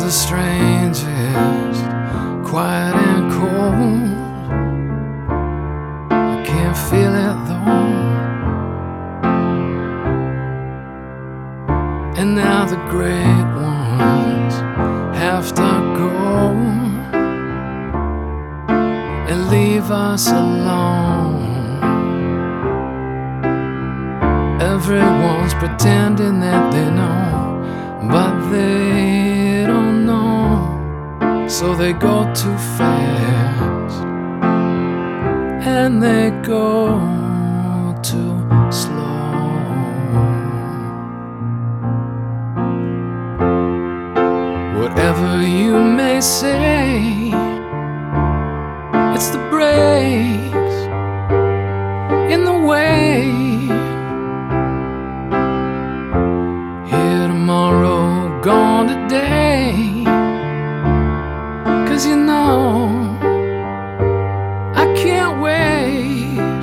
the strangest, quiet and cold. I can't feel it though. And now the great ones have to go and leave us alone. Everyone's pretending that they know, but they don't know. So they go too fast and they go too slow. Whatever you may say, it's the breaks in the way. Here tomorrow, gone today. 'Cause you know I can't wait.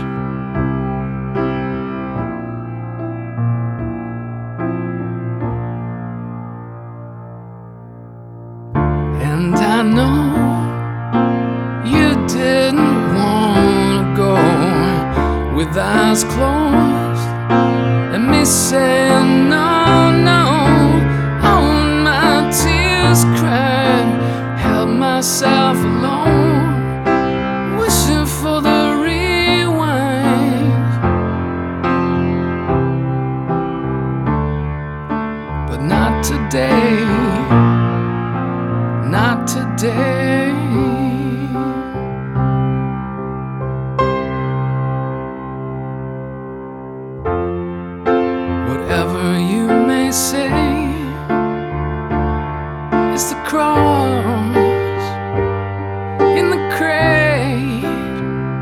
And I know you didn't wanna go with eyes closed and me saying no, no. On my tears cried, held myself alone, wishing for the rewind. But not today, not today. Whatever you may say, it's the cross in the crate.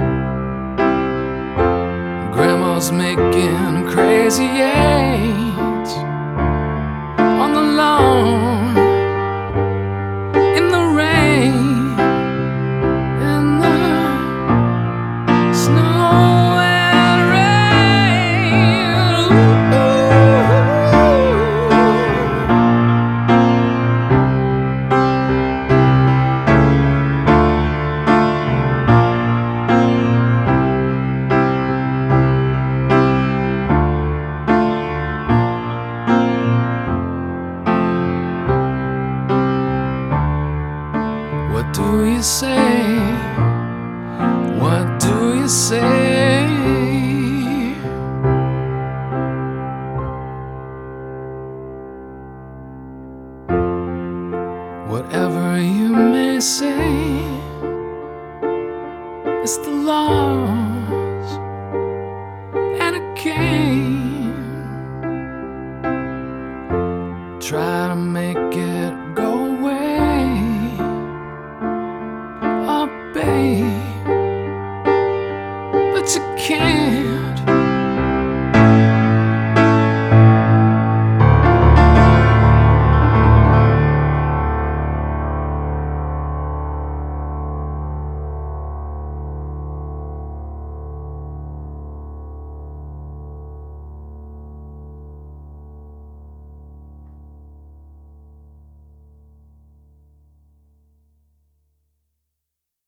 Grandma's making crazy eights on the lawn, in the rain, in the snow and rain. What do you say? What do you say? Whatever you may say, it's the loss and a gain. Try to make it go away, oh babe.